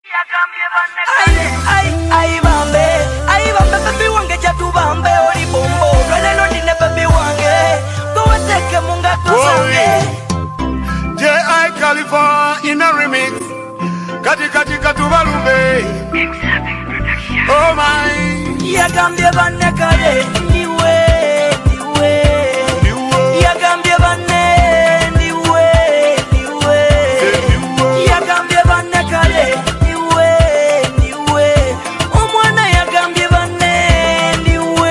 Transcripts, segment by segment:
Ay bambe baby wange chatubambe oli bombo lelo ndine baby wange gowateke munga tuzange J.I. Khalifa in a remix kati katubalumbe oh my yagambye banne kale niwe yagambye banne niwe yagambye banne kale omwana yagambye banne niwe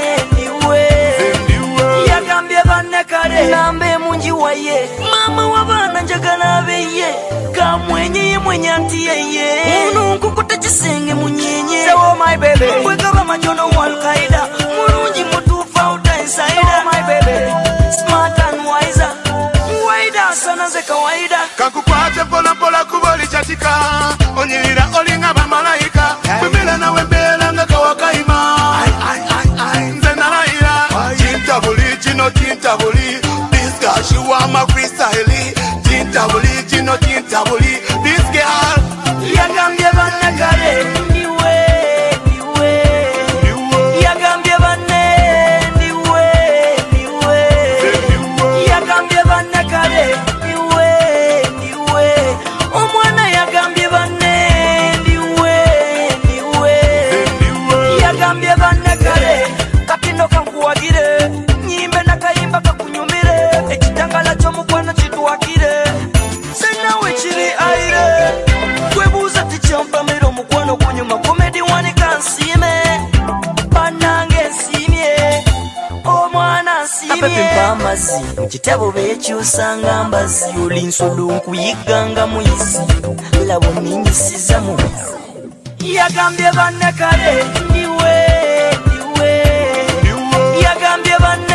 yagambye banne kale nambe munji waye mama wabana njagala beye kamwenye mwenyanti yeye ununku kutakisenge munyenye oh my baby mwekaba majono walkaida mulungi mutufa utansaida my baby smart and wiser wider sana ze kawaida kakukwate pola pola kuboli chatika onyirira olinga bamalaika kwimela nawe mbela nga kawakaima nze nalaira kintabuli kino kintabuli this girl she want my freestyle kintabuli kino kintabuli this girl yagambye banne kale niwe yagambye banne niwe yagambye banne kale niwe omwana yagambye banne niwe yagambye banne kale kapino kankuwagire nyimbe nakayimba kakunyumire ekitangala ky'omukwano kituwakire senawe kiri aire kwebuuza tikyamfamira omukwano gunyuma komedi wanika nsiime bannange nsiimye omwana nsiimye amazzi mu kitabo beekyusanga mbazi oli nsodo nkuyiganga muyisi labo ninyisiza mu yagambye banne kale niwe yagambye banne